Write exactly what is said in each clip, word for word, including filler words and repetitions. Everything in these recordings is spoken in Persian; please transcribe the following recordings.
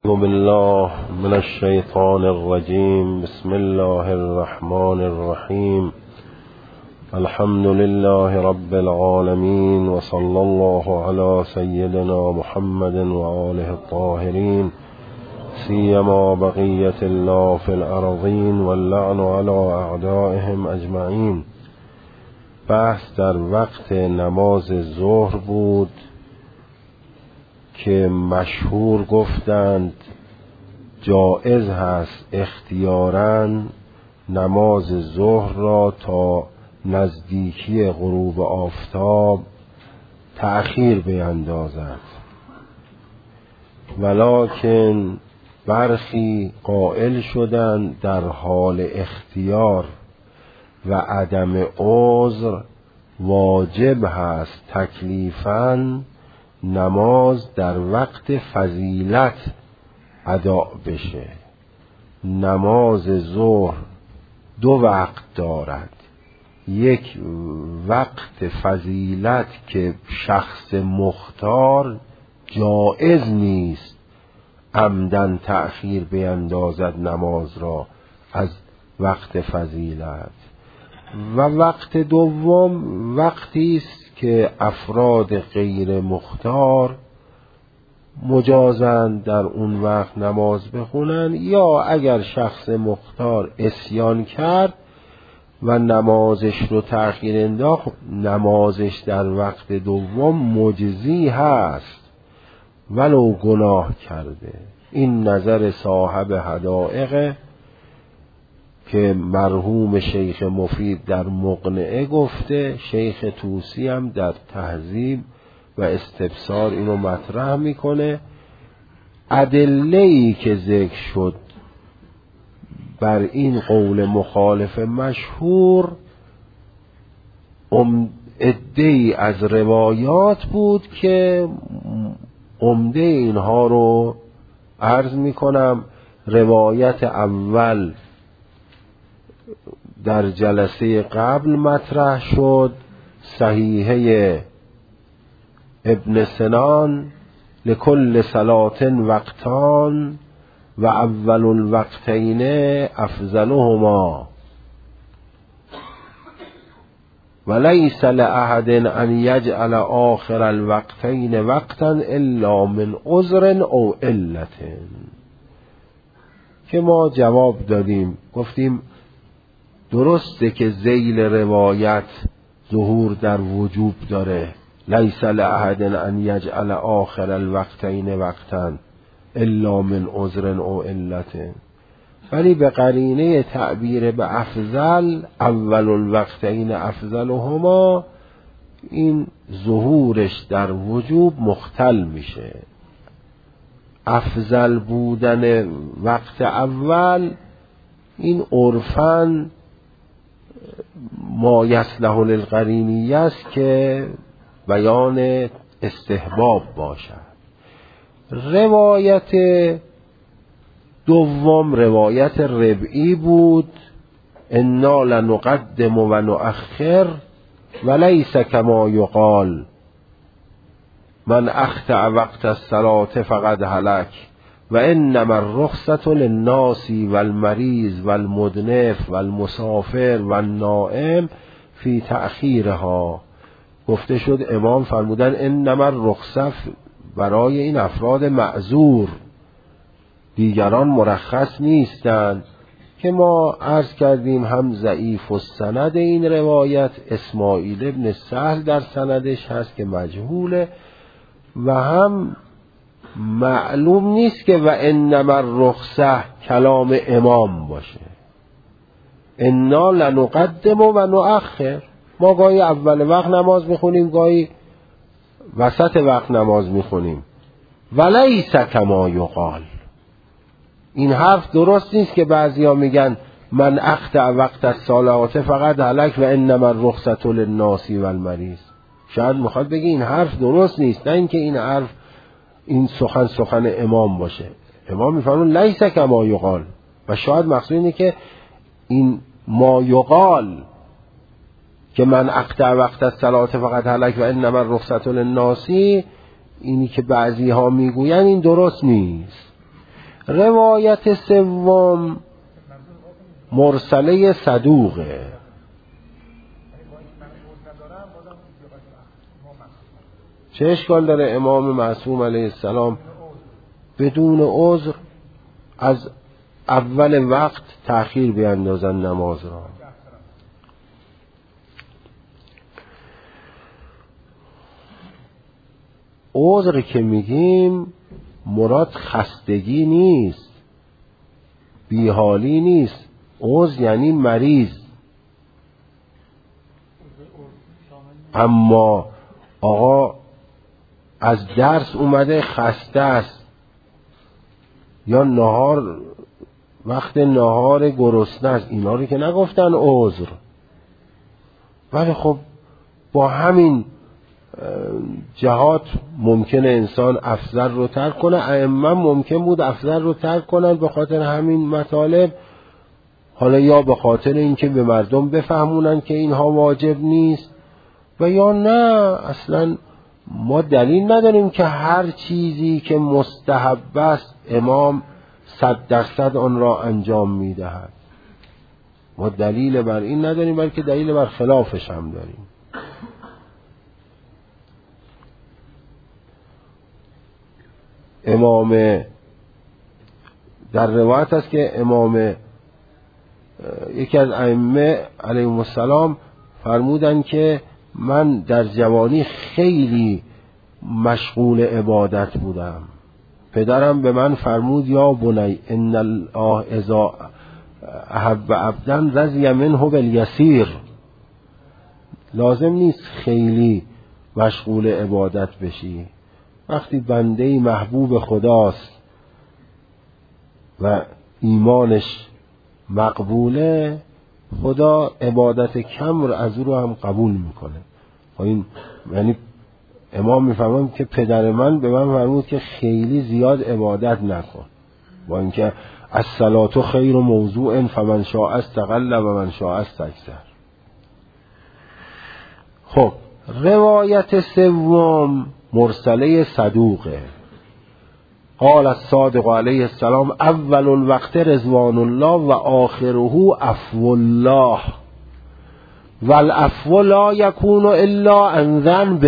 بالله من الشیطان الرجیم. بسم الله الرحمن الرحیم. الحمد لله رب العالمین و صلی الله علی سیدنا محمد و آله الطاهرین سیما بقیت الله فی الارضین واللعن علی اعدائهم اجمعین. بحث در وقت نماز ظهر بود که مشهور گفتند جائز هست اختیاراً نماز ظهر را تا نزدیکی غروب آفتاب تأخیر بیندازند، ولکن برخی قائل شدند در حال اختیار و عدم عذر واجب هست تکلیفاً نماز در وقت فضیلت ادا بشه. نماز ظهر دو وقت دارد، یک وقت فضیلت که شخص مختار جائز نیست عمدن تأخیر بیندازد نماز را از وقت فضیلت، و وقت دوم وقتی است که افراد غیر مختار مجازند در اون وقت نماز بخونن، یا اگر شخص مختار عصیان کرد و نمازش رو تأخیر انداخت، نمازش در وقت دوم مجزی هست ولو گناه کرده. این نظر صاحب حدائق که مرحوم شیخ مفید در مقنعه گفته، شیخ طوسی هم در تهذیب و استبصار اینو مطرح میکنه. ادله‌ای که ذکر شد بر این قول مخالف مشهور عده‌ای از روایات بود که عمده اینها رو عرض میکنم. روایت اول در جلسه قبل مطرح شد، صحیحه ابن سنان لکل صلاة وقتان و اول الوقتین افضلهما و لیس لأحد ان یجعل آخر الوقتین وقتا الا من عذر او علت. که ما جواب دادیم، گفتیم درسته که ذیل روایت ظهور در وجوب داره، لیس لأحد ان یجعل آخر الوقتین وقتا الا من عذر او علت، ولی به قرینه تعبیر به افضل، اول الوقتین افضلهما، این ظهورش در وجوب مختل میشه. افضل بودن وقت اول این عرفاً ما یصلح للقرینیه است که بیان استحباب باشد. روایت دوم روایت ربعی بود، انا لنقدم و نؤخر و لیس کما یقال من اخطأ وقت الصلاة فقد هلک و انما الرخصة للناس والمریض والمدنف والمسافر والنائم فی تأخیرها. گفته شد امام فرمودن انما الرخصة برای این افراد معذور، دیگران مرخص نیستند. که ما عرض کردیم هم ضعیف السند این روایت، اسماعیل ابن سهل در سندش هست که مجهوله، و هم معلوم نیست که و انما الرخصة کلام امام باشه. انا لنقدم و نؤخر، ما گاهی اول وقت نماز میخونیم، گاهی وسط وقت نماز میخونیم. ولیس کما یقال، این حرف درست نیست که بعضیا میگن من اخطأ وقت الصلاة فقط هلک و انما الرخصة للناس والمریض. شاید میخواد بگه این حرف درست نیست، نه اینکه این حرف این سخن سخن امام باشه. امام میفرمون لیس کما یقال، و شاید مقصود اینه که این ما یقال که من اخطأ وقت الصلاة فقط هلک و انما الرخصة للناس، اینی که بعضی ها میگوین این درست نیست. روایت سوم مرسله صدوقه. چه اشکال داره امام معصوم علیه السلام بدون عذر از اول وقت تأخیر بیندازن نماز را؟ عذر که میگیم مراد خستگی نیست، بیحالی نیست. عذر یعنی مریض. اما آقا از درس اومده خسته است، یا نهار وقت نهار گرسنه است، اینا رو که نگفتن عذر. ولی خب با همین جهات ممکنه انسان افضل رو ترک کنه. ائمه ممکن بود افضل رو ترک کنن به خاطر همین مطالب، حالا یا به خاطر اینکه به مردم بفهمونن که اینها واجب نیست، و یا نه اصلا ما دلیل نداریم که هر چیزی که مستحب است امام صد درصد آن را انجام میدهد. ما دلیل بر این نداریم، بلکه دلیل بر خلافش هم داریم. امام در روایت است که امام یکی از ائمه علیهم السلام فرمودن که من در جوانی خیلی مشغول عبادت بودم. پدرم به من فرمود یا بنی ان الله اذا احب عبدا رضی منه بالیسیر. لازم نیست خیلی مشغول عبادت بشی. وقتی بنده محبوب خداست و ایمانش مقبوله، خدا عبادت کم رو از او رو هم قبول میکنه. این یعنی امام میفهمم که پدر من به من فرمود که خیلی زیاد عبادت نکن، با اینکه الصلاة خیر موضوع فمن شاء استقل و من شاء استکثر. خب روایت سوم مرسله صدوقه. قال الصادق علیه السلام اول الوقت رضوان الله و آخره عفو الله والعفو لا یکون الا عن ذنب.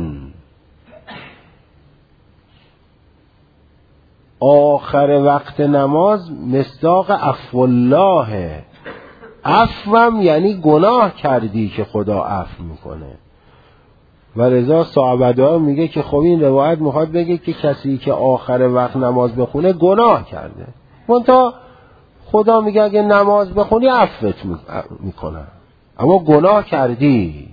آخر وقت نماز مصداق عفو الله. عفوم یعنی گناه کردی که خدا عفو میکنه. و رضا صحابه میگه که خب این روایت میخواد بگه که کسی که آخر وقت نماز بخونه گناه کرده، منتها خدا میگه اگه نماز بخونی عفوت میکنه، اما گناه کردی.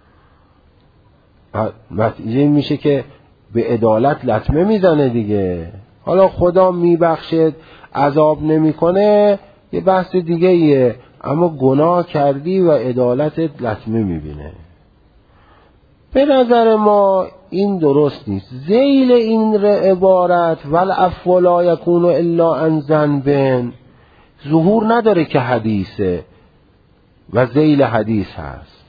نتیجه میشه که به عدالت لطمه میزنه دیگه. حالا خدا میبخشه عذاب نمیکنه یه بحث دیگه ایه، اما گناه کردی و عدالتت لطمه میبینه. به نظر ما این درست نیست. ذیل این عبارت والعفو لا یکون الا عن ذنب ظهور نداره که حدیثه و ذیل حدیث هست.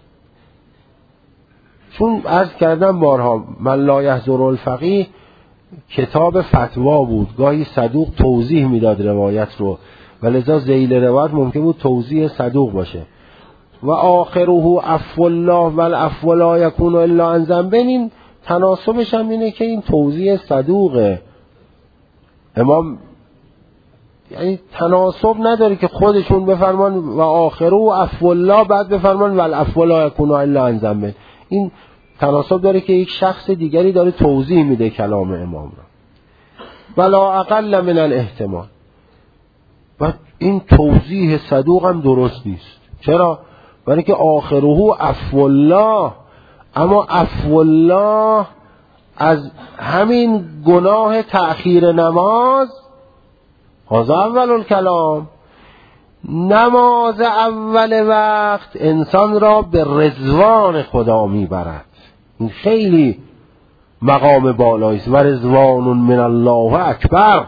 چون عرض کردم بارها من لا یحضر الفقیه کتاب فتوا بود، گاهی صدوق توضیح میداد روایت رو، ولذا ذیل روایت ممکن بود توضیح صدوق باشه. و آخره عفو الله والعفو لا یکون الا عن ذنب، این تناسبش هم اینه که این توضیح صدوقه. امام یعنی تناسب نداره که خودشون بفرمان و آخره عفو الله بعد بفرمان والعفو لا یکون الا عن ذنب. این تناسب داره که یک شخص دیگری داره توضیح میده کلام امام را. ولا اقل من الاحتمال. و این توضیح صدوق هم درست نیست. چرا؟ برای که آخره عفو الله، اما عفو الله از همین گناه تأخیر نماز. هذا اول الکلام. نماز اول وقت انسان را به رضوان خدا میبرد. این خیلی مقام بالاییست. و رضوان من الله اکبر.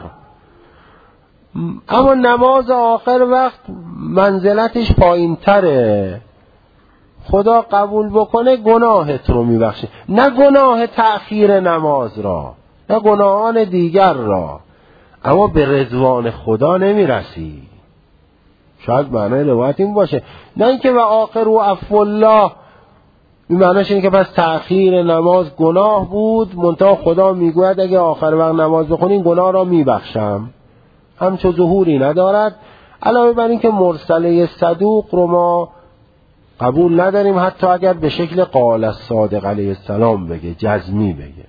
اما نماز آخر وقت منزلتش پایین تره. خدا قبول بکنه گناهت رو میبخشه، نه گناه تأخیر نماز را، نه گناهان دیگر را. اما به رضوان خدا نمیرسی. شاید معنی روایت این باشه، نه اینکه و آخر و عفو الله، این معنیش اینه که پس تأخیر نماز گناه بود، منتها خدا میگوید اگه آخر وقت نماز بخونین گناه را میبخشم، همچو ظهوری ندارد. علاوه بر این که مرسله صدوق رو ما قبول نداریم، حتی اگر به شکل قال الصادق علیه السلام بگه، جزمی بگه،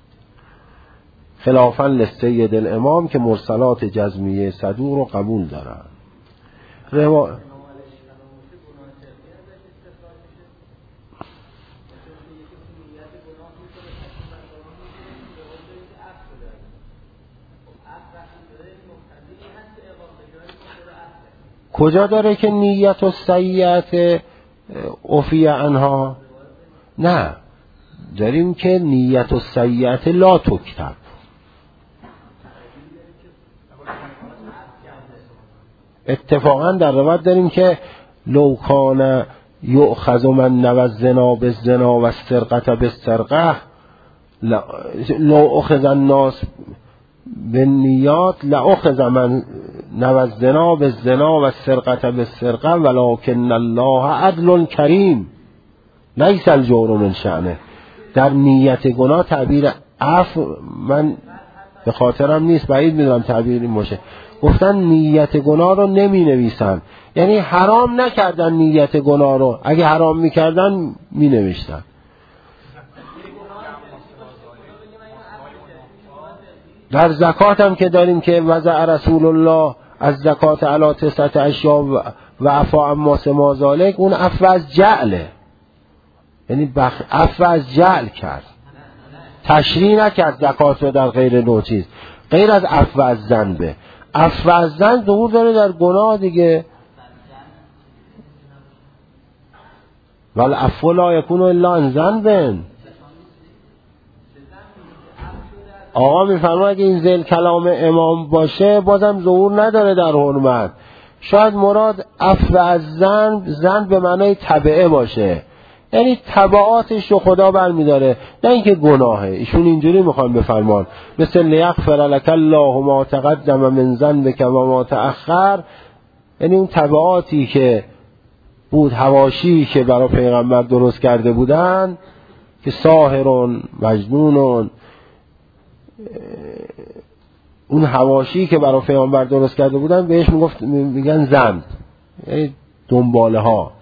خلافاً لسید الامام که مرسلات جزمیه صدوق رو قبول دارن. روا... کجا داره که نیت و سیئت عفی عنها؟ نه، داریم که نیت و سیئت لا تکتب. اتفاقا در روایت داریم که لو کان یؤخذ من نوى الزنا بالزنا و السرقة بالسرقة لو اخذ الناس بالنیات لاخذ من نوى الزنا بالزنا و السرقة بالسرقة ولكن الله عدل کریم لیس الجور من شأنه. در نیت گناه تعبیر عفو من به خاطرم نیست، بعید میدونم تعبیر این باشه، گفتن نیت گناه رو نمی نویسن، یعنی حرام نکردن نیت گناه رو، اگه حرام میکردن می نوشتن. در زکات هم که داریم که وضع رسول الله از زکات علی تسعت اشیاء و عفا عما سوی ذلک، اون عفو از جعله، یعنی بخ... عفو از جعل کرد، تشریع نکرد زکات رو در غیر نوع چیز، غیر از عفو از ذنبه. عفو از ذنب ظهور داره در گناه دیگه. والعفو لا یکون الا عن ذنب. آقا میفرما اگه این ذیل کلام امام باشه بازم ظهور نداره در حرمت. شاید مراد عفو از ذنب، ذنب به معنای تبعه باشه، یعنی تبعاتش رو خدا برمیداره، نه اینکه گناهه. ایشون اینجوری میخوان بفرمان مثل لیغفر لک الله ما تقدم من ذنبک و ما تأخر، یعنی اون تبعاتی که بود، حواشی که برای پیغمبر درست کرده بودن که ساحرون مجنونون، اون حواشی که برای پیغمبر درست کرده بودن بهش میگفت میگن ذنب، یعنی دنباله ها.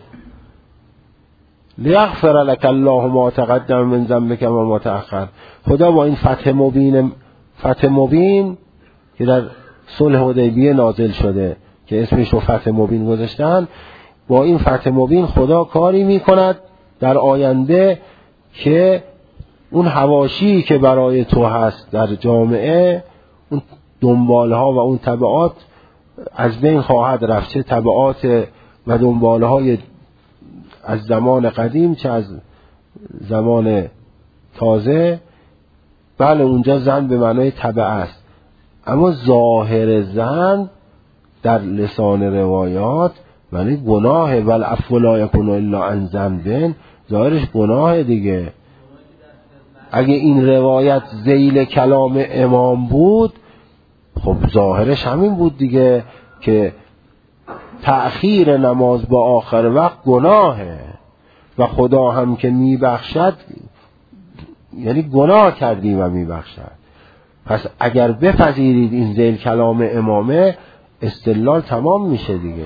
لیغفر لک الله ما تقدم من ذنبک و ما تأخر. خدا با این فتح مبین، فتح مبین که در صلح حدیبیه نازل شده که اسمش رو فتح مبین گذاشتن، با این فتح مبین خدا کاری میکند در آینده که اون حواشی که برای تو هست در جامعه، اون دنباله ها و اون تبعات از بین خواهد رفت، چه تبعات و دنباله های از زمان قدیم چه از زمان تازه. بله اونجا زن به معنای تبع است، اما ظاهر زن در لسان روایات معنی گناهه. والعفو لا یکون الا عن ذنب، ظاهرش گناهه دیگه. اگه این روایت ذیل کلام امام بود، خب ظاهرش همین بود دیگه که تأخیر نماز با آخر وقت گناهه و خدا هم که میبخشد، یعنی گناه کردیم و میبخشد. پس اگر بپذیرید این ذیل کلام امامه، استدلال تمام میشه دیگه.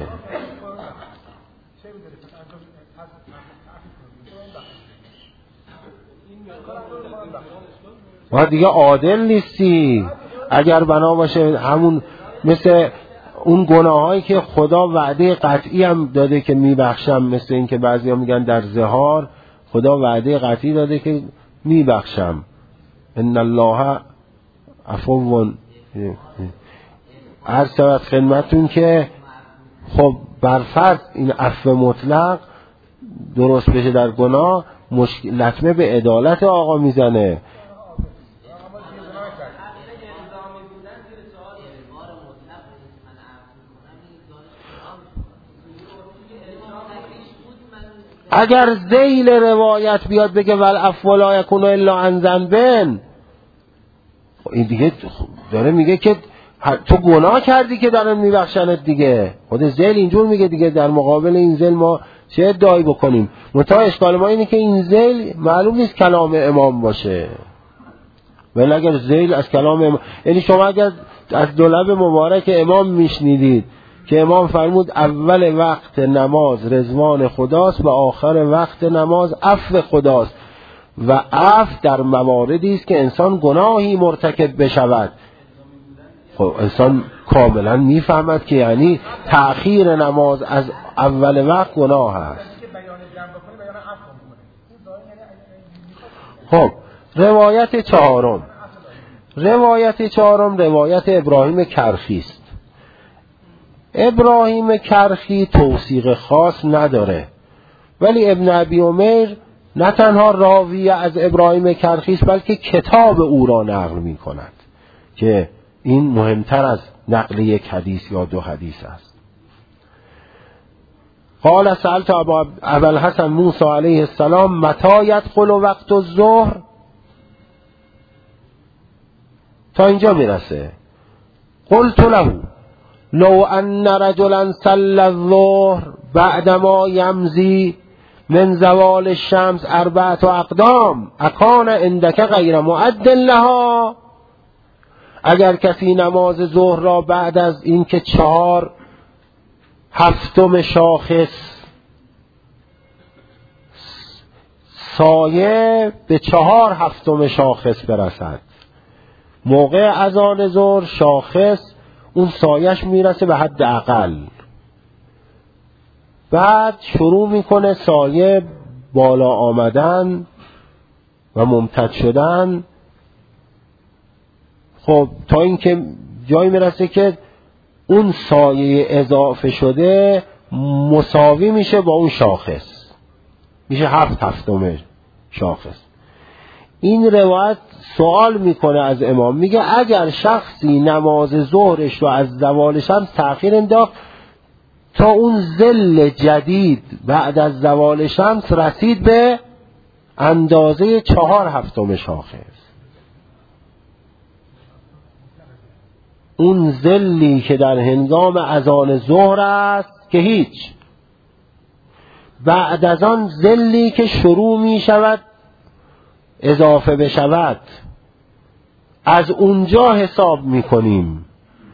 ما دیگه عادل نیستی. اگر بنا باشه همون مثل اون گناهایی که خدا وعده قطعی هم داده که میبخشم، مثل این که بعضی ها میگن در زهار خدا وعده قطعی داده که میبخشم، ان الله عفو. عرض شود خدمتون که خب برفرض این عفو مطلق درست بشه در گناه، مشکل لطمه به عدالت آقا میزنه. اگر ذیل روایت بیاد بگه والعفو لا یکون الا عن ذنب، این دیگه داره میگه که تو گناه کردی که دارن میبخشنت دیگه. خود ذیل اینجور میگه دیگه، در مقابل این ذیل ما چه ادعایی بکنیم؟ منتها اشکال ما اینه که این ذیل معلوم نیست کلام امام باشه. ولی اگر ذیل از کلام امام، یعنی شما اگر از دو لب مبارک امام میشنیدید که امام فرمود اول وقت نماز رضوان خداست و آخر وقت نماز عفو خداست و عفو در مواردی است که انسان گناهی مرتکب بشود، خب انسان کاملا میفهمد که یعنی تأخیر نماز از اول وقت گناه است. خب روایت چهارم، روایت چهارم روایت ابراهیم کرخی است. ابراهیم کرخی توثیق خاص نداره، ولی ابن ابی عمر نه تنها راوی از ابراهیم کرخی است بلکه کتاب او را نقل می کند که این مهمتر از نقل یک حدیث یا دو حدیث است. قال سألت ابا الحسن موسی علیه السلام متى يدخل وقت الظهر، تا اینجا میرسه. قلت له لو ان رجلا صلى الظهر بعدما يمضي من زوال الشمس اربعة اقدام اکان عندك غیر مؤد لها، اگر کسی نماز ظهر را بعد از اینکه چهار هفتم شاخص سایه به چهار هفتم شاخص برسد، موقع اذان ظهر شاخص اون سایش میرسه به حد اقل، بعد شروع میکنه سایه بالا آمدن و ممتد شدن، خب تا اینکه جایی میرسه که اون سایه اضافه شده مساوی میشه با اون شاخص، میشه هفت هفتم شاخص. این روایت سوال میکنه از امام، میگه اگر شخصی نماز ظهرش رو از زوال شمس تأخیر انداخت تا اون ظل جدید بعد از زوال شمس رسید به اندازه چهار هفتم شاخص، اون ظلی که در هنگام اذان ظهر است که هیچ، بعد از آن ظلی که شروع می شود اضافه بشود، از اونجا حساب می کنیم،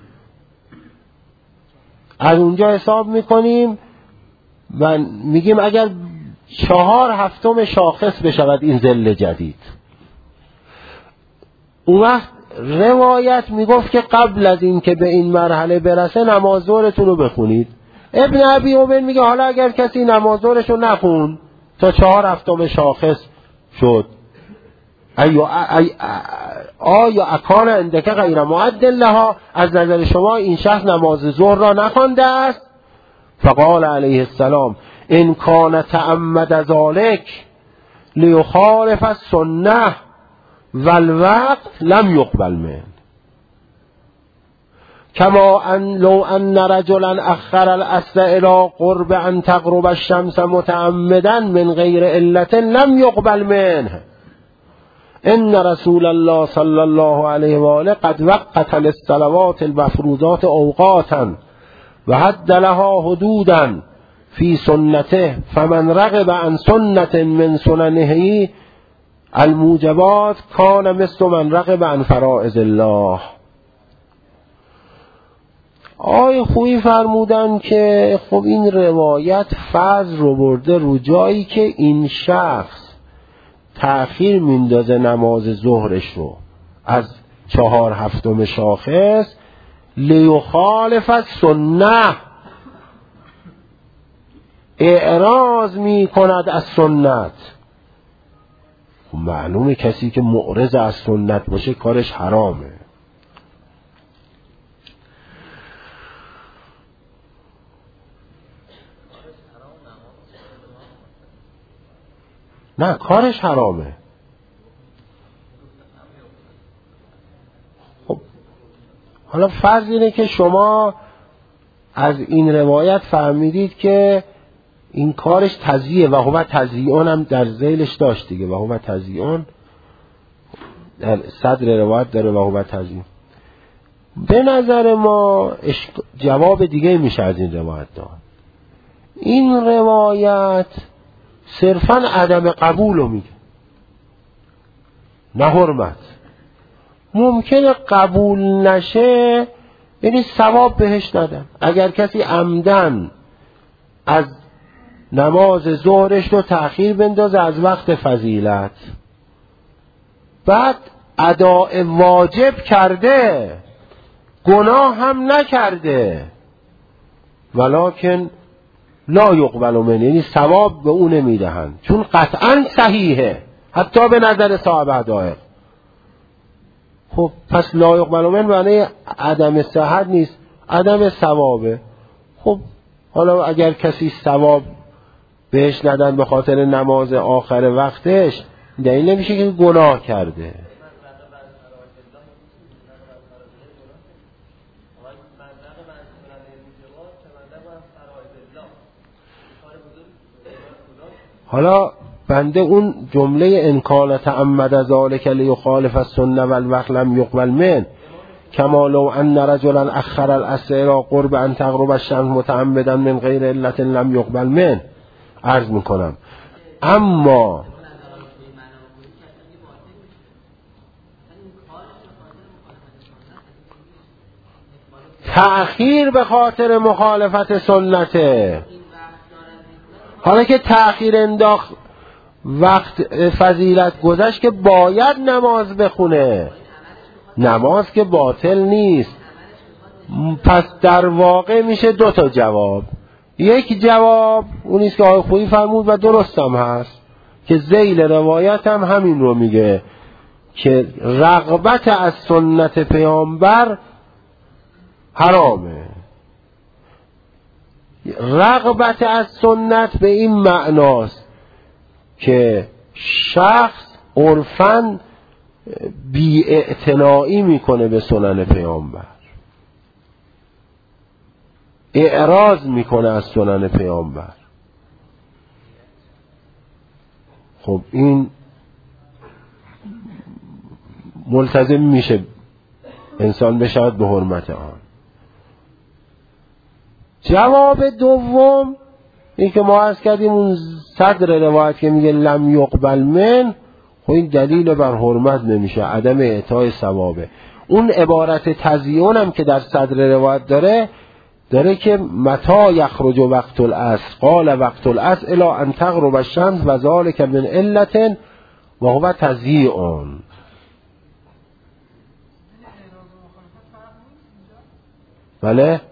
از اونجا حساب می کنیم و میگیم اگر چهار هفتم شاخص بشود این ظل جدید، اون وقت روایت میگفت که قبل از این که به این مرحله برسه نماز ظهرتون رو بخونید. ابن ابی عمر میگه حالا اگر کسی نماز ظهرش رو نخون تا چهار هفتم شاخص شد، آیا اکان عندک غیر مؤد لها، از نظر شما این شخص نماز ظهر را نخوانده است؟ فقال علیه السلام ان کان تعمد ذلک لیخالف السنه والوقت لم يقبل منه كما ان لو ان رجلا اخر العصر الى قرب ان تغرب الشمس متعمدا من غیر علت لم يقبل منه ان رسول الله صلی الله علیه و آله قد وقت للصلوات المفروضات اوقاتا و حد لها حدودا فی سنته فمن رغب عن سنة من سننه الموجبات کان مثل من رغب عن فرائض الله. آقای خویی فرمودن که خب این روایت فضل رو برده رو جایی که این شخص تأخیر میندازه نماز ظهرش رو از چهار هفتم شاخص لیخالف السنه، اعراض می کند از سنت. معلومه کسی که معرض از سنت باشه کارش حرامه. نه کارش حرامه. خب حالا فرض اینه که شما از این روایت فهمیدید که این کارش تضییع و هو تضییعون هم در ذیلش داشت دیگه، و هو تضییعون در صدر روایت داره و هو تضییع. به نظر ما جواب دیگه میشه از این روایت داد. این روایت صرفاً عدم قبول رو میگه، نه حرمت. ممکنه قبول نشه، یعنی ثواب بهش ندن. اگر کسی عمدن از نماز ظهرش رو تأخیر بندازه از وقت فضیلت، بعد اداء واجب کرده، گناه هم نکرده، ولکن لا یقبل منه، یعنی ثواب به اون نمیدهن، چون قطعا صحیحه حتی به نظر صاحب حقایق. خب پس لا یقبل منه معنی عدم صحت نیست، عدم ثوابه. خب حالا اگر کسی ثواب بهش ندن به خاطر نماز آخر وقتش، دلیل نمیشه که گناه کرده. حالا بنده اون جمله ان کان تعمد ذلک لیخالف السنه والوقت لم یقبل من کما لو ان رجلا اخر العصر الى قرب ان تغرب الشمس متعمدا من غیر علت لم یقبل من. عرض میکنم اما تأخیر به خاطر مخالفت سنته، حالا که تأخیر انداخت وقت فضیلت گذشت که باید نماز بخونه، نماز که باطل نیست. پس در واقع میشه دو تا جواب. یک جواب اونیست که آقای خویی فرمود و درست هم هست که ذیل روایت هم همین رو میگه که رغبت از سنت پیامبر حرامه. رغبت از سنت به این معناست که شخص عرفاً بی‌اعتنایی میکنه به سنن پیامبر، اعراض میکنه از سنن پیامبر. خب این ملتزم میشه انسان بشود به حرمت آن. جواب دوم این که ما عرض کردیم اون صدر روایت که میگه لم یقبل من، خب این دلیل بر حرمت نمیشه، عدم اعطای ثوابه. اون عبارت تزیین هم که در صدر روایت داره داره که متى یخرج وقت العصر قال وقت العصر الی ان تغرب الشمس و ذلک من علة و هو تزیین. بله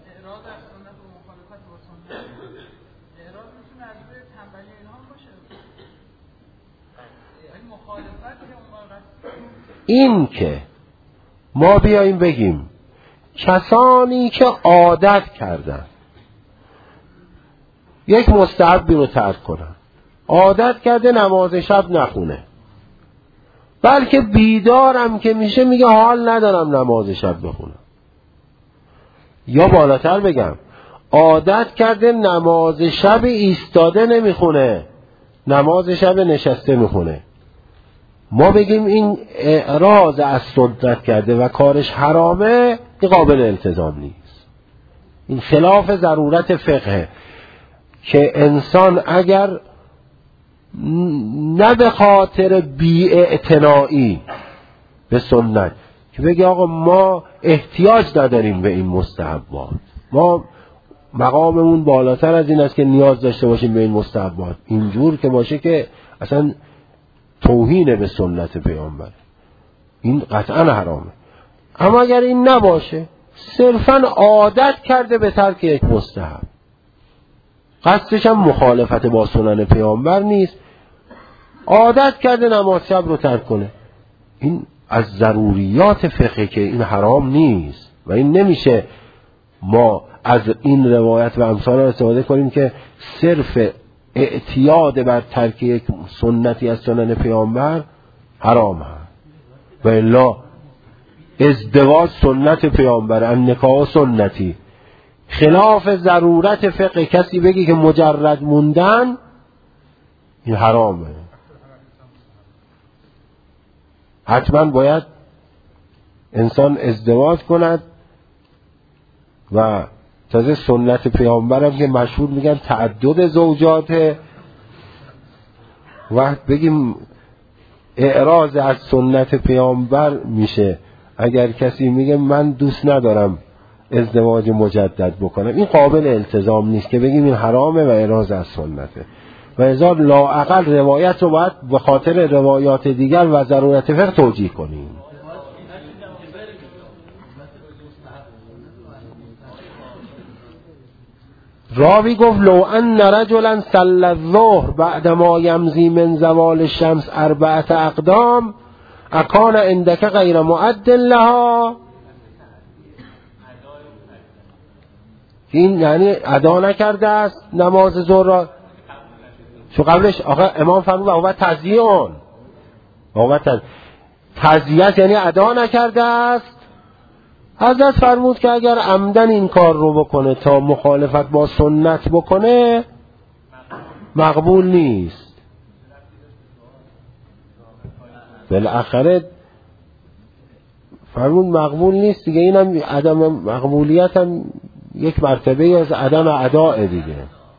این که ما بیاییم بگیم کسانی که عادت کردن یک مستحبی رو ترک کنن، عادت کرده نماز شب نخونه، بلکه بیدارم که میشه میگه حال ندارم نماز شب بخونم، یا بالاتر بگم عادت کرده نماز شب ایستاده نمیخونه، نماز شب نشسته میخونه، ما بگیم این اعراض از سنت کرده و کارش حرامه، این قابل التزام نیست. این خلاف ضرورت فقه که انسان اگر نه به خاطر بی‌اعتنایی به سنت که بگه آقا ما احتیاج نداریم به این مستحبات، ما مقاممون بالاتر از این است که نیاز داشته باشیم به این مستحبات، اینجور که باشه که اصلا توهین به سنت پیامبر، این قطعا حرامه. اما اگر این نباشه، صرفا عادت کرده به ترک یک مستحب، قصدش هم مخالفت با سنن پیامبر نیست، عادت کرده نماز شب رو ترک کنه، این از ضروریات فقه که این حرام نیست و این نمیشه ما از این روایت و امثال استفاده کنیم که صرف اعتیاد بر ترک یک سنتی از سنن پیامبر حرام هست. و الا ازدواج سنت پیامبر، النکاح سنتی، خلاف ضرورت فقه کسی بگی که مجرد موندن این حرامه، حتما باید انسان ازدواج کند و تازه سنت پیامبرم که مشهور میگن تعدد زوجاته، وقت بگیم اعراض از سنت پیامبر میشه اگر کسی میگه من دوست ندارم ازدواج مجدد بکنم. این قابل التزام نیست که بگیم این حرامه و اعراض از سنته، و ازا لااقل روایت رو باید به خاطر روایات دیگر و ضرورت فقه توجیه کنیم. راوی گفت لو ان رجلا صلى الظهر بعد ما يمضي من زوال الشمس اربعه اقدام اکان عندك غیر مؤد لها. این یعنی ادا نکرده است نماز ظهر را، چون قبلش آخه امام فرمود و تزییع اون و تزییع یعنی ادا نکرده است. حضرت فرمود که اگر عمدن این کار رو بکنه تا مخالفت با سنت بکنه مقبول نیست. بالاخره فرمود مقبول نیست دیگه. اینم عدم مقبولیت هم یک مرتبه از عدم اداء دیگه.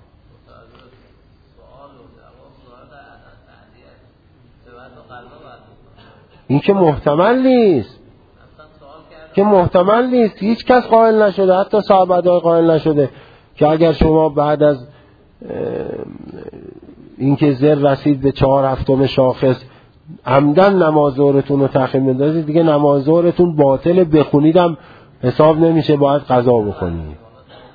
این که محتمل نیست، که محتمل نیست. هیچ کس قائل نشده، حتی صحابه قائل نشده که اگر شما بعد از اینکه زر رسید به چهار هفتم شاخص عمدن نماز ظهرتون رو تأخیر بندازید دیگه نماز ظهرتون باطل، بخونیدم حساب نمیشه، باید قضا بکنید.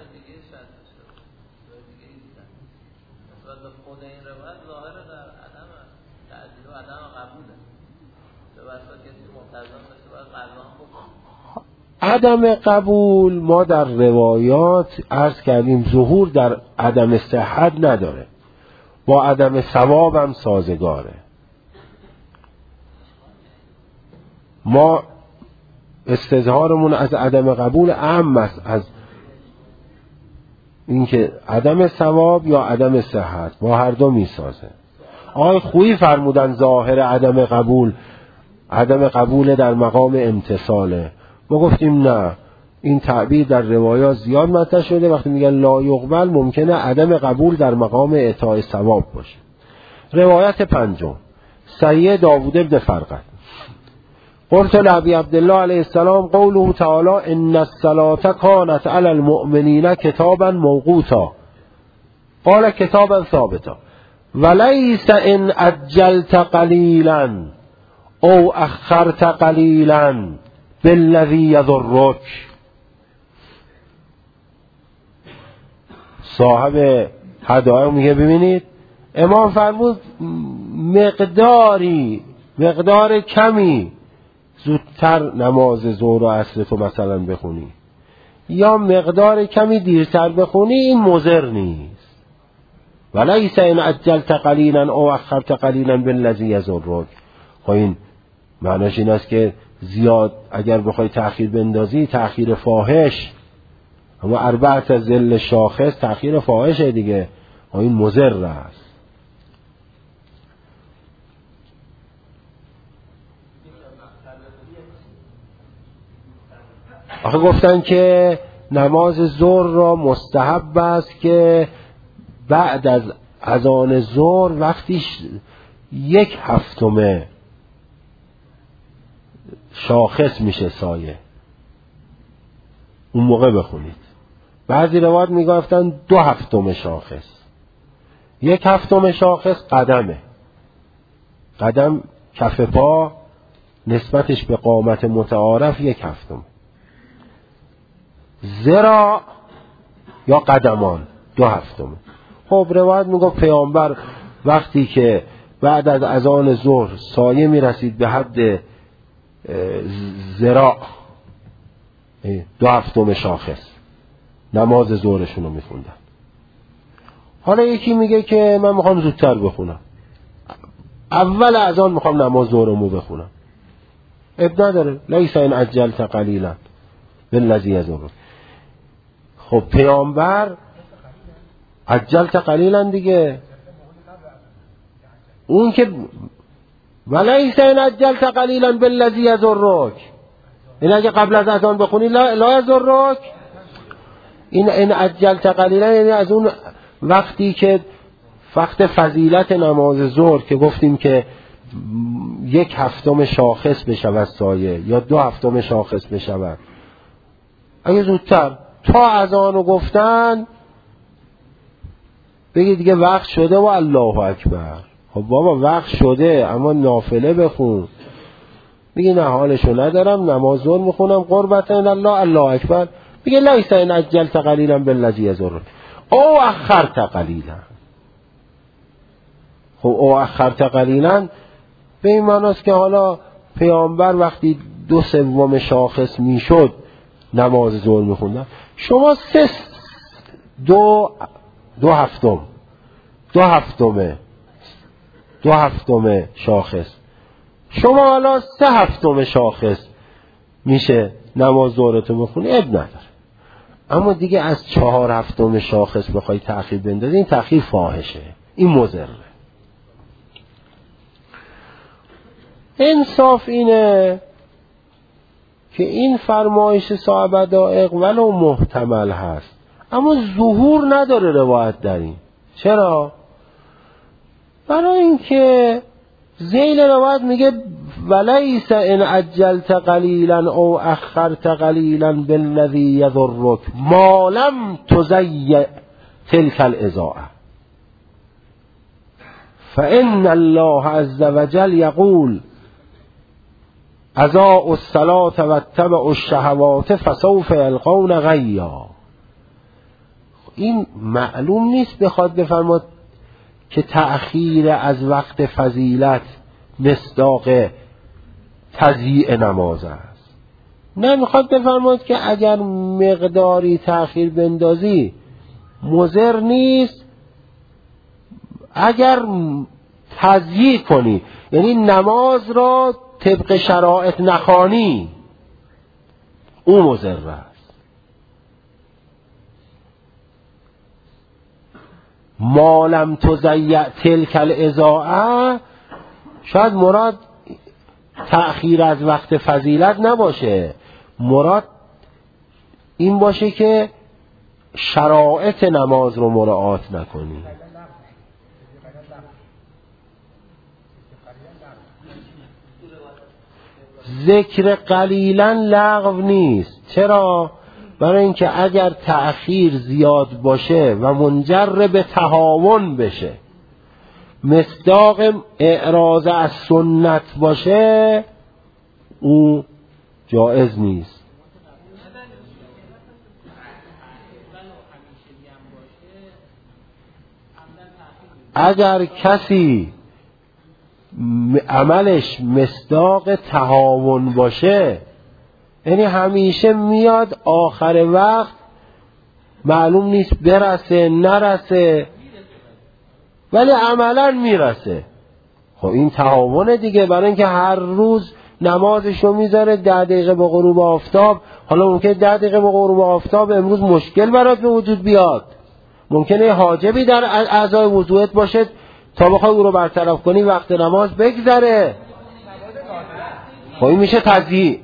عدم قبول ما در روایات عرض کردیم ظهور در عدم صحت نداره، با عدم ثواب هم سازگاره. ما استظهارمون از عدم قبول اهم است از اینکه عدم ثواب یا عدم صحت، با هر دو میسازه. آقای خویی فرمودن ظاهر عدم قبول عدم قبول در مقام امتصاله. ما گفتیم نه، این تعبیر در روایات زیاد مطرح شده. وقتی میگن لا یقبل ممکنه عدم قبول در مقام اعطای ثواب باشه. روایت پنجم صحیح داوود بن فرقد قلت لابی عبدالله علیه السلام قوله تعالی ان الصلاة کانت علی المؤمنین کتابا موقوتا قال کتابا ثابتا ولیس ان عجلت قلیلا او اخرت قلیلا بالذی یضرک. صاحب هدایا میگه ببینید امام فرمود مقداری مقدار کمی زودتر نماز ظهر و عصر تو مثلا بخونی یا مقدار کمی دیرتر بخونی این مضر نیست. ولیس ان عجلت قلیلا او اخرت قلیلا بالذی یضرک. خب این معناش این است که زیاد اگر بخوای تأخیر بندازی تأخیر فاحش، اما اربعت از ذل شاخص تأخیر فاحشه دیگه، این مضر است. آخه گفتن که نماز ظهر را مستحب است که بعد از اذان ظهر وقتی یک هفتمه شاخص میشه سایه اون موقع بخونید. بعضی روایات میگفتن دو هفتم شاخص. یک هفتم شاخص قدمه، قدم کف پا نسبتش به قامت متعارف یک هفتم. ذراع یا قدمان دو هفتم. خب روایت میگفت پیامبر وقتی که بعد از اذان ظهر سایه میرسید به حد ذراع دو هفتم شاخص نماز ظهرشون رو میخوندن. حالا یکی میگه که من میخوام زودتر بخونم، اول اذان میخوام نماز ظهرمو بخونم، اب نداره. لیس ان عجلت قلیلا بالذی یضرک. خب پیامبر عجلت قلیلا دیگه، اون که ولیس ان عجلت قلیلا بالذی یضرک، این اگه قبل از اذان بخونی لا, لا یضرک. این این عجلت قلیلا یعنی از اون وقتی که وقت فضیلت نماز ظهر که گفتیم که یک هفتم شاخص بشود سایه یا دو هفتم شاخص بشود، اگه زودتر تا اذانو گفتن بگی دیگه وقت شده و الله اکبر. خب بابا وقت شده اما نافله بخون. میگه نه حالشو ندارم، نماز ظهر میخونم قربتا الله الله اکبر. میگه لیس ان عجلت قلیلا بالذی یضرک او اخرت قلیلا. خب او اخرت قلیلا به این معناست که حالا پیامبر وقتی دو سوم شاخص میشد نماز ظهر میخوندن، شما سه دو دو هفتم دو هفتمه دو هفتم شاخص، شما حالا سه هفتم شاخص میشه نماز ظهرتو میخونی، اب نداره. اما دیگه از چهار هفتم شاخص بخوای تأخیر بندازی، این تأخیر فاحشه، این مضره. انصاف اینه که این فرمایش صاحب دقایق ولو محتمل هست اما ظهور نداره روایت در این. چرا؟ برای اینکه ذیل روایت میگه ولیس ان عجلت قلیلا او اخرت قلیلا بالذی یضرک ما لم تضیع تلک الاضاعه فان الله عز وجل یقول اضاعوا الصلاة واتبعوا الشهوات فسوف یلقون غیا. این معلوم نیست بخواد بفرماد که تأخیر از وقت فضیلت مصداق تضییع نماز است. نه، میخواد بفرماد که اگر مقداری تأخیر بندازی مضر نیست، اگر تضییع کنی یعنی نماز را طبق شرایط نخوانی او مضر است. ما لم تضیع تلک الاضاعه، شاید مراد تأخیر از وقت فضیلت نباشه، مراد این باشه که شرایط نماز رو مراعات نکنی. ذکر قلیلا لغو نیست. چرا؟ برای اینکه اگر تأخیر زیاد باشه و منجر به تهاون بشه، مصداق اعراض از سنت باشه، او جایز نیست. اگر کسی عملش مصداق تهاون باشه، یعنی همیشه میاد آخر وقت معلوم نیست برسه نرسه ولی عملا میرسه، خب این تهاونه دیگه. برای اینکه هر روز نمازشو میذاره ده دقیقه به غروب آفتاب، حالا ممکنه ده دقیقه به غروب آفتاب امروز مشکل برات به وجود بیاد، ممکنه حاجبی در اعضای وضوئت باشه تا بخوای او رو برطرف کنی وقت نماز بگذره، خب این میشه تضییع.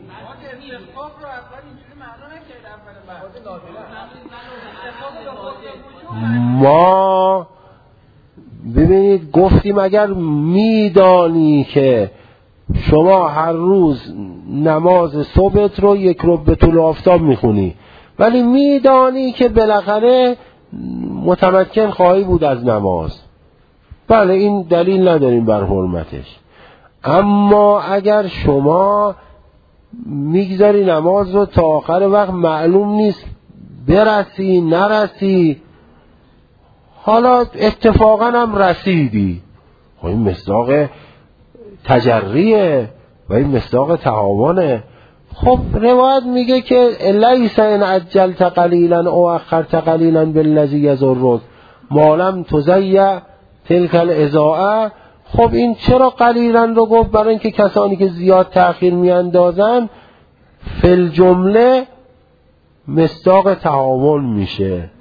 ما ببینید گفتیم اگر میدانی که شما هر روز نماز صبحت رو یک ربع به طول آفتاب میخونی ولی میدانی که بالاخره متمکن خواهی بود از نماز، بله این دلیل نداریم بر حرمتش. اما اگر شما میگذاری نماز رو تا آخر وقت معلوم نیست برسی نرسی، حالا اتفاقا هم رسیدی، خب این مصداق تجریه و این مصداق تهاونه. خب روایت میگه که لیس ان عجلت قلیلا او اخرت قلیلا بالذی یضرک ما لم تضیع تلک الاضاعه. خب این چرا قلیلا رو گفت؟ برای اینکه کسانی که زیاد تأخیر میاندازن فی الجمله مصداق تهاون میشه.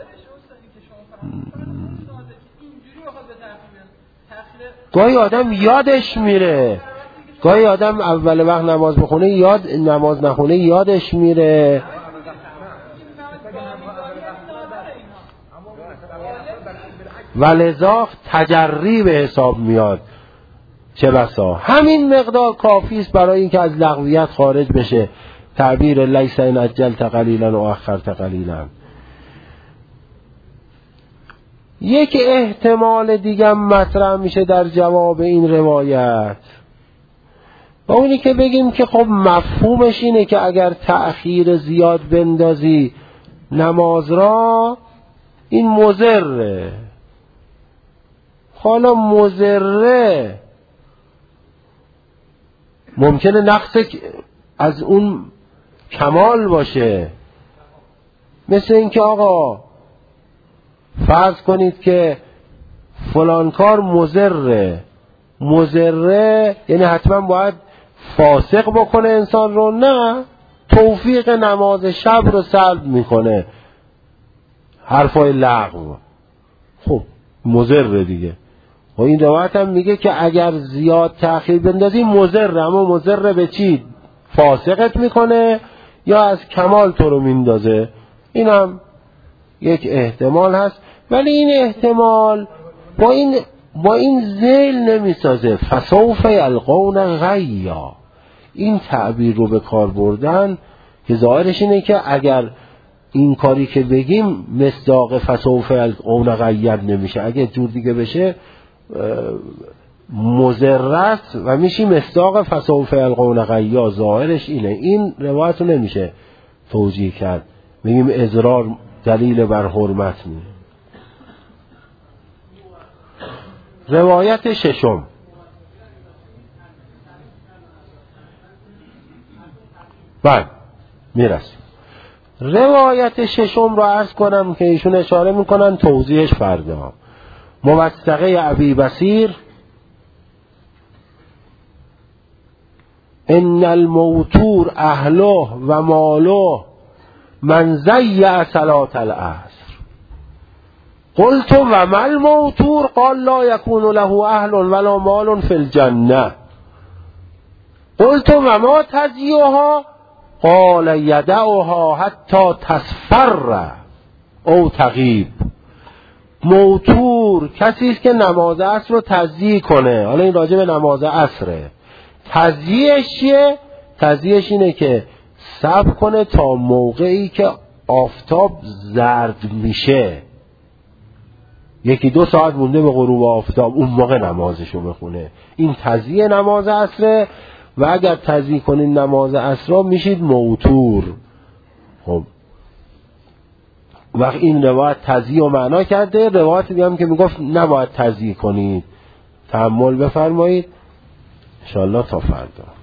گاهی آدم یادش میره، گاهی آدم اول وقت نماز بخونه یاد نماز نخونه یادش میره. ولذا تجری به حساب میاد. چه بسا همین مقدار کافی است برای اینکه از لغویت خارج بشه. تعبیر لیس ان عجلت قلیلا و اخرت قلیلا. یک احتمال دیگه مطرح میشه در جواب این روایت، و اونی که بگیم که خب مفهومش اینه که اگر تأخیر زیاد بندازی نماز را این مضره. حالا مضره ممکنه نقص از اون کمال باشه، مثل اینکه آقا فرض کنید که فلان کار مضره. مضره یعنی حتما باید فاسق بکنه انسان رو؟ نه، توفیق نماز شب رو سلب میکنه، حرفای لغو. خب مضره دیگه. و این روایت هم میگه که اگر زیاد تأخیر بندازی مضره، اما مضره به چی؟ فاسقت میکنه یا از کمال تو رو میندازه. این هم یک احتمال هست، ولی این احتمال با این با این ذیل نمیسازه. فسوف یلقون غیا. این تعبیر رو به کار بردن که ظاهرش اینه که اگر این کاری که بگیم مصداق فسوف یلقون غیا نمیشه، اگه جور دیگه بشه مضرت و میشی مصداق فسوف یلقون غیا. ظاهرش اینه. این روایت رو نمیشه توجیه کرد، میگیم اضرار دلیل بر حرمت می. روایت ششم، بله میرسیم. روایت ششم رو عرض کنم که ایشون اشاره میکنن توضیحش فردا. موثقه ابی بصیر: ان الموتور اهله و ماله من ضیع صلاة العصر. قلت و ما الموتور؟ قال لا يكون له اهل ولا مال في الجنه. قلت و ما تضییعها؟ قال یدعها حتی تصفر او تغیب. موتور کسی است که نماز عصر رو تضییع کنه. حالا این راجع به نماز عصره. تضییعش چیه؟ تضییعش اینه که صبر کنه تا موقعی که آفتاب زرد میشه، یکی دو ساعت مونده به غروب آفتاب، اون موقع نمازشو بخونه. این تضییع نماز عصره. و اگر تضییع کنید نماز عصر میشید موتور. خب وقت این روایت تضییع و معنا کرده. روایت دیگه هم که میگفت نباید تضییع کنید. تأمل بفرمایید. انشاءالله تا فردا.